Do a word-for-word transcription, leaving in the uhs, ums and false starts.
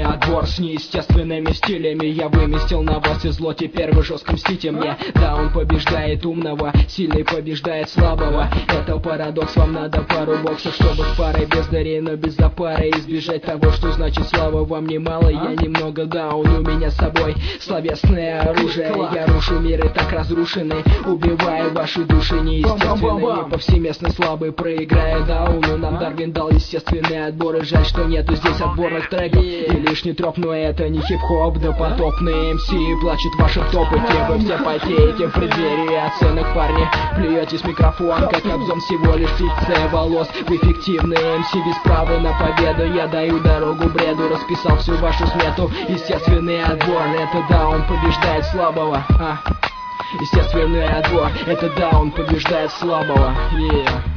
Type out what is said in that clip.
отбор с неестественными стилями. Я выместил на вас и зло, теперь вы жестко мстите мне. Даун побеждает умного, сильный побеждает слабого. Это парадокс, вам надо пару боксов, чтобы с парой бездарей, но без запары избежать того, что значит слава вам немало. Я немного даун, у меня с собой словесное оружие. Я рушу миры так разрушенные, убиваю ваши души неестественные. Повсеместно слабый, проиграя дауну. Нам Дарвин дал естественные отборы. Жаль, что нету здесь отборных треков и лишний троп, но это не хип-хоп. Допотопные эм си плачут в вашем топоте. Вы все потеете в преддверии оценок, парни. Плюетесь в микрофон, как обзор всего лишь фикция волос. Вы фиктивные эм си без права на победу. Я даю дорогу бреду, расписал всю вашу смету. Естественный отбор, это даун побеждает слабого. а. Естественный отбор, это даун побеждает слабого. yeah.